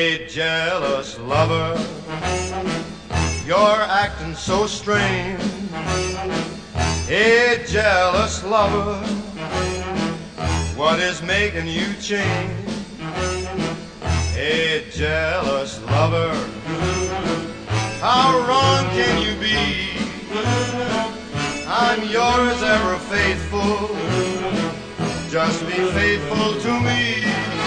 Hey, jealous lover, you're acting so strange. Hey, jealous lover, what is making you change? Hey, jealous lover, how wrong can you be? I'm yours ever faithful, just be faithful to me.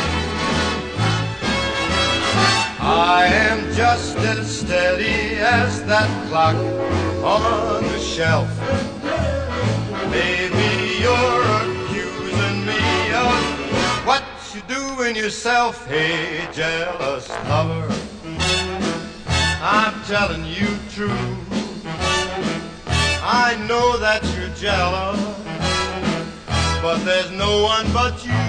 I am just as steady as that clock on the shelf. Maybe you're accusing me of what you do in yourself. Hey, jealous lover, I'm telling you true. I know that you're jealous, but there's no one but you.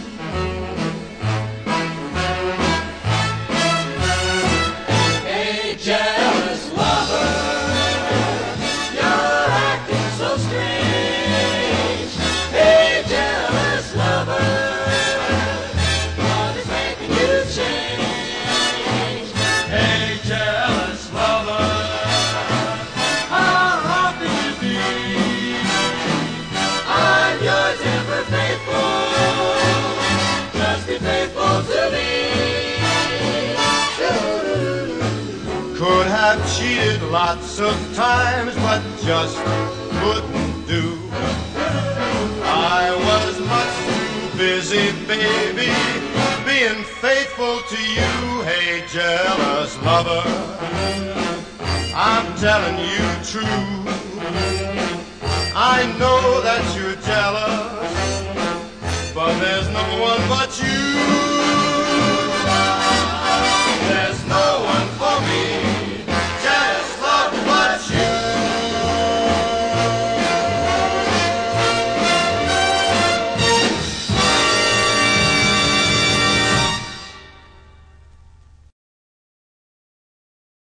Jealous lover, you're acting so strange. Hey, jealous lover, what is making you change? Hey, jealous lover, How wrong can you be? I'm yours ever faithful, just be faithful to me. could have cheated lots of times, but just couldn't do. I was much too busy, baby, being faithful to you. Hey, jealous lover, I'm telling you true. I know that you're jealous, but there's no one but you.